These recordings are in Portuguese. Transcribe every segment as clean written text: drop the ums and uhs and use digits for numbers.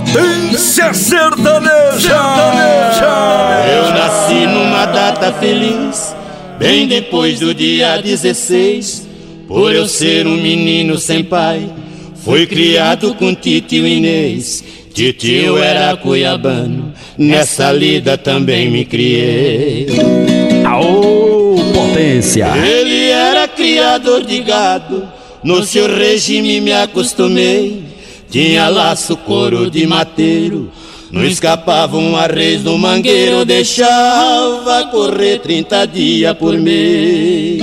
Potência sertaneja. Eu nasci numa data feliz, bem depois do dia 16. Por eu ser um menino sem pai, fui criado com titio Inês. Titio era cuiabano, nessa lida também me criei. Aô, potência! Ele era criador de gado, no seu regime me acostumei. Tinha laço, couro de mateiro, não escapava um arreio do mangueiro, deixava correr 30 dias por mês.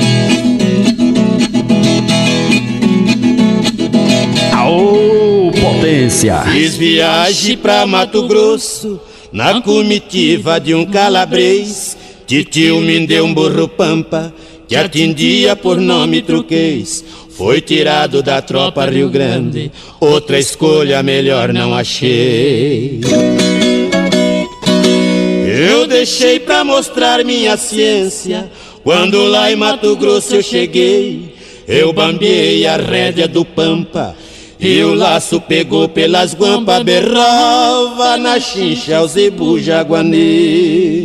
Aô, potência! Fiz viagem pra Mato Grosso, na comitiva de um calabrês. Titio me deu um burro pampa, que atendia por nome truquês. Foi tirado da tropa Rio Grande, outra escolha melhor não achei. Eu deixei pra mostrar minha ciência, quando lá em Mato Grosso eu cheguei. Eu bambeei a rédea do pampa, e o laço pegou pelas guampas, berrava na chincha o zebu jaguanê.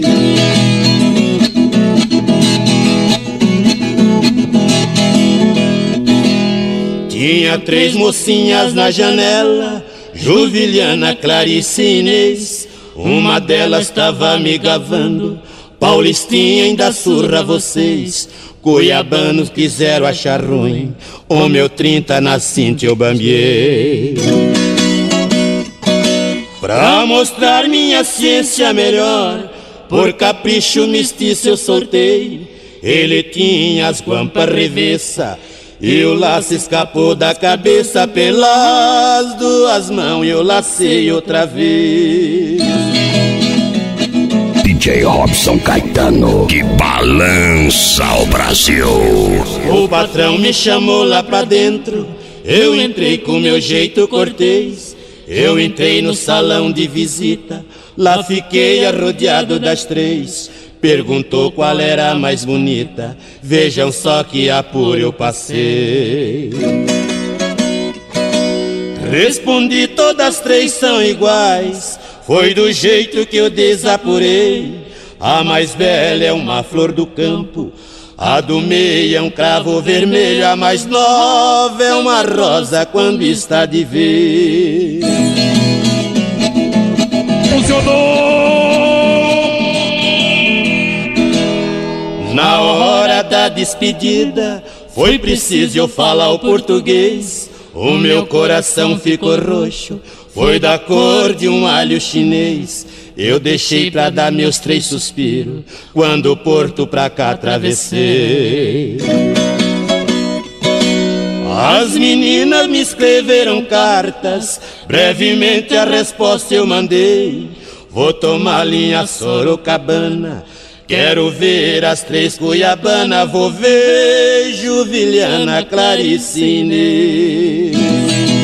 Tinha 3 mocinhas na janela, Juvilhana, Clarice e Inês. Uma delas tava me gavando, Paulistinha ainda surra vocês. Cuiabanos quiseram achar ruim, o meu 30 na cinta eu bambiei. Pra mostrar minha ciência melhor, por capricho mestiço eu soltei. Ele tinha as guampas revessa, e o laço escapou da cabeça. Pelas 2 mãos eu lacei outra vez. DJ Robson Caetano, que balança o Brasil. O patrão me chamou lá pra dentro, eu entrei com meu jeito cortês. Eu entrei no salão de visita, lá fiquei arrodeado das 3. Perguntou qual era a mais bonita, vejam só que apuro eu passei. Respondi, todas 3 são iguais, foi do jeito que eu desapurei. A mais bela é uma flor do campo, a do meio é um cravo vermelho, a mais nova é uma rosa quando está de vez. Funcionou! Na hora da despedida, foi preciso eu falar o português. O meu coração ficou roxo, foi da cor de um alho chinês. Eu deixei pra dar meus 3 suspiros, quando o porto pra cá atravessei. As meninas me escreveram cartas, brevemente a resposta eu mandei. Vou tomar linha Sorocabana, quero ver as 3 cuiabanas, vou ver Juvilhana, Clarice e Inês.